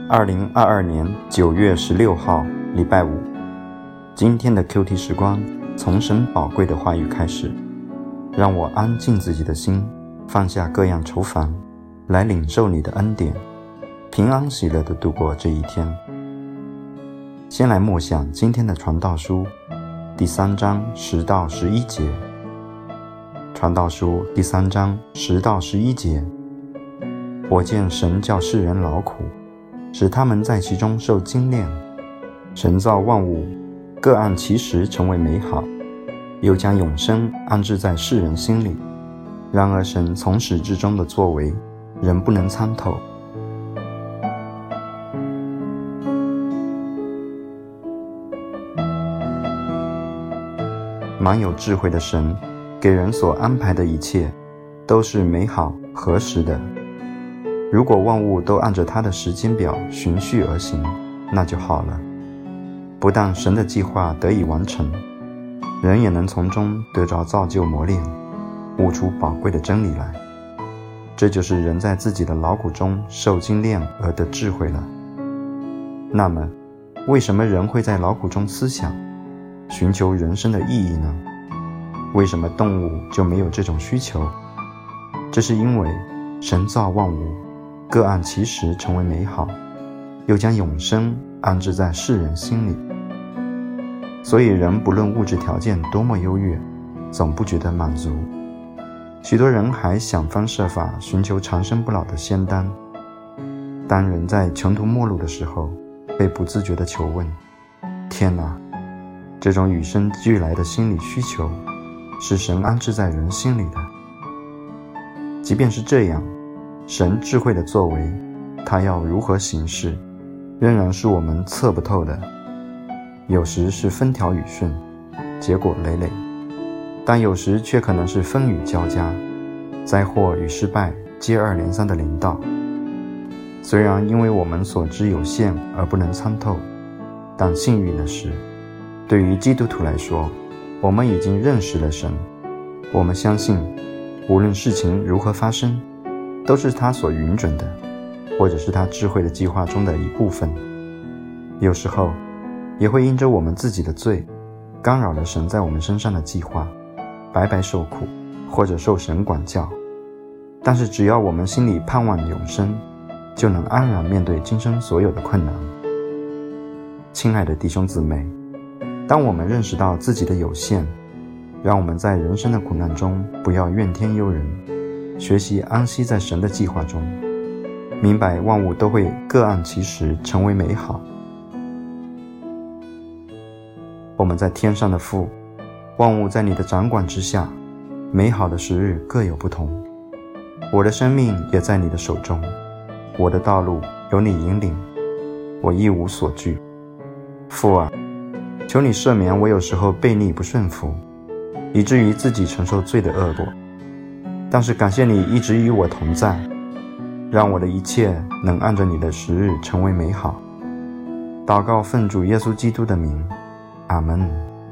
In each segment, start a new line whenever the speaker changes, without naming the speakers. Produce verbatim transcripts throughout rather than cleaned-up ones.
二零二二年九月十六号，礼拜五。今天的 Q T 时光，从神宝贵的话语开始，让我安静自己的心，放下各样愁烦，来领受你的恩典，平安喜乐地度过这一天。先来默想今天的传道书第三章十到十一节。传道书第三章十到十一节，我见神叫世人劳苦，使他们在其中受精炼。神造万物，各按其时成为美好，又将永生安置在世人心里。然而神从始至终的作为，人不能参透。满有智慧的神，给人所安排的一切，都是美好合时的。如果万物都按着他的时间表循序而行，那就好了。不但神的计划得以完成，人也能从中得着造就磨练，悟出宝贵的真理来。这就是人在自己的劳苦中受精炼而得智慧了。那么，为什么人会在劳苦中思想，寻求人生的意义呢？为什么动物就没有这种需求？这是因为神造万物，各按其时成为美好，又将永生安置在世人心里。所以人不论物质条件多么优越，总不觉得满足。许多人还想方设法寻求长生不老的仙丹。当人在穷途末路的时候，被不自觉地求问：天哪，这种与生俱来的心理需求，是神安置在人心里的。即便是这样，神智慧的作为，他要如何行事，仍然是我们测不透的。有时是风调雨顺，结果累累，但有时却可能是风雨交加，灾祸与失败接二连三的临到。虽然因为我们所知有限而不能参透，但幸运的是，对于基督徒来说，我们已经认识了神。我们相信，无论事情如何发生，都是他所允准的，或者是他智慧的计划中的一部分。有时候也会因着我们自己的罪，干扰了神在我们身上的计划，白白受苦，或者受神管教。但是只要我们心里盼望永生，就能安然面对今生所有的困难。亲爱的弟兄姊妹，当我们认识到自己的有限，让我们在人生的苦难中不要怨天尤人，学习安息在神的计划中，明白万物都会各按其时成为美好。我们在天上的父，万物在你的掌管之下，美好的时日各有不同。我的生命也在你的手中，我的道路由你引领，我一无所惧。父啊，求你赦免我有时候悖逆不顺服，以至于自己承受罪的恶果。但是感谢你一直与我同在，让我的一切能按着你的时日成为美好。祷告奉主耶稣基督的名，阿们。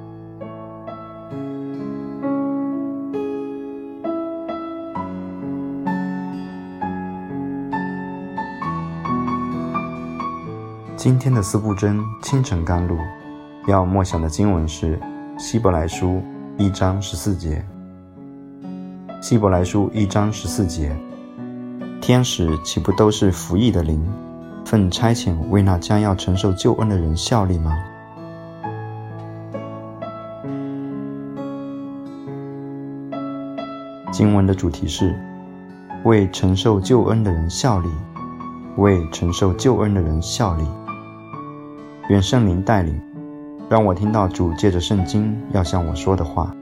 今天的四部真清晨甘露要默想的经文是希伯来书一章十四节。希伯来书一章十四节，天使岂不都是服役的灵，奉差遣为那将要承受救恩的人效力吗？经文的主题是为承受救恩的人效力，为承受救恩的人效力。愿圣灵带领，让我听到主借着圣经要向我说的话。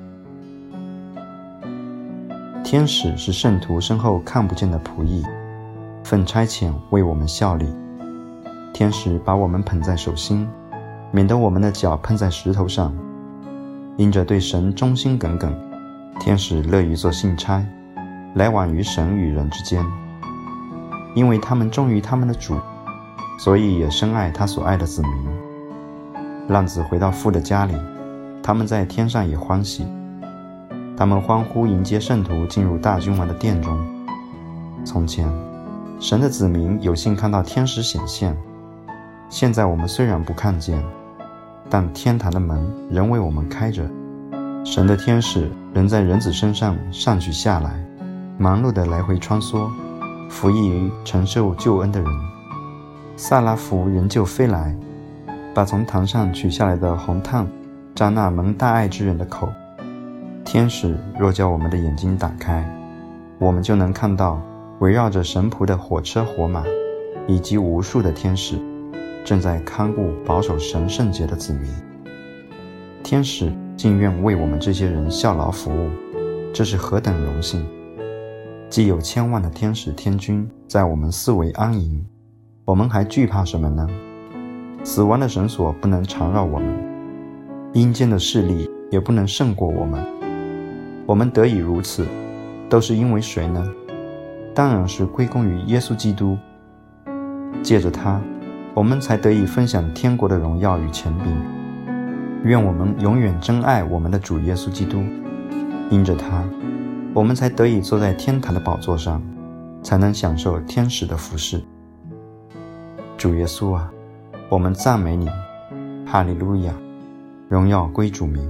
天使是圣徒身后看不见的仆役，奉差遣为我们效力。天使把我们捧在手心，免得我们的脚碰在石头上。因着对神忠心耿耿，天使乐于做信差，来往于神与人之间。因为他们忠于他们的主，所以也深爱他所爱的子民。浪子回到父的家里，他们在天上也欢喜。他们欢呼迎接圣徒进入大君王的殿中。从前， 神的子民有幸看到天使显现。现在我们虽然不看见，但天堂的门仍为我们开着，神的天使仍在人子身上上去下来，忙碌地来回穿梭，服役于承受救恩的人。萨拉弗仍旧飞来，把从堂上取下来的红炭沾那蒙大爱之人的口。天使若叫我们的眼睛打开，我们就能看到围绕着神仆的火车火马，以及无数的天使正在看顾保守神圣洁的子民。天使竟愿为我们这些人效劳服务，这是何等荣幸！既有千万的天使天军在我们四围安营，我们还惧怕什么呢？死亡的绳索不能缠绕我们，阴间的势力也不能胜过我们。我们得以如此，都是因为谁呢？当然是归功于耶稣基督。借着他，我们才得以分享天国的荣耀与权柄。愿我们永远珍爱我们的主耶稣基督，因着他，我们才得以坐在天堂的宝座上，才能享受天使的服侍。主耶稣啊，我们赞美你，哈利路亚，荣耀归主名。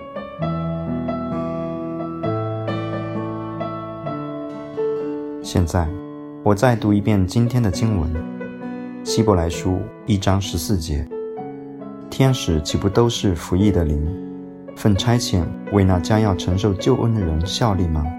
现在我再读一遍今天的经文，希伯来书一章十四节，天使岂不都是服役的灵，奉差遣为那将要承受救恩的人效力吗？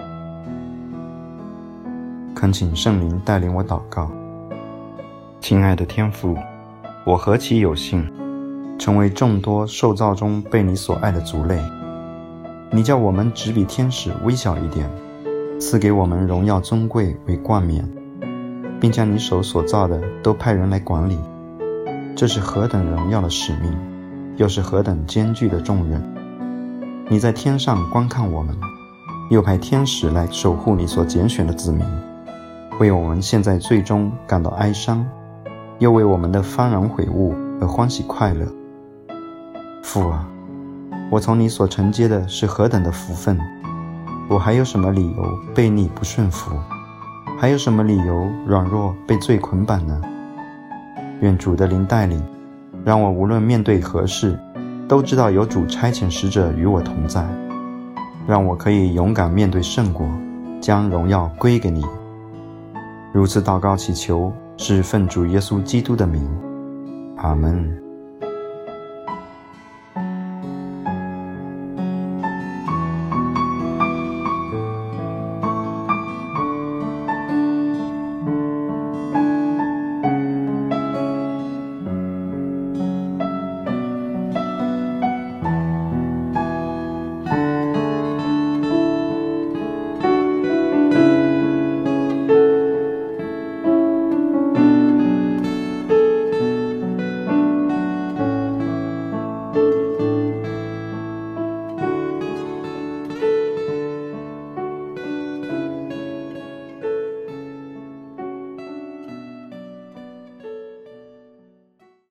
恳请圣灵带领我祷告。亲爱的天父，我何其有幸成为众多受造中被你所爱的族类。你叫我们只比天使微小一点，赐给我们荣耀尊贵为冠冕，并将你手所造的都派人来管理。这是何等荣耀的使命，又是何等艰巨的重任。你在天上观看我们，又派天使来守护你所拣选的子民，为我们现在最终感到哀伤，又为我们的幡然悔悟而欢喜快乐。父啊，我从你所承接的是何等的福分，我还有什么理由悖逆不顺服？还有什么理由软弱被罪捆绑呢？愿主的灵带领，让我无论面对何事，都知道有主差遣使者与我同在，让我可以勇敢面对圣果，将荣耀归给你。如此祷告祈求，是奉主耶稣基督的名，阿们。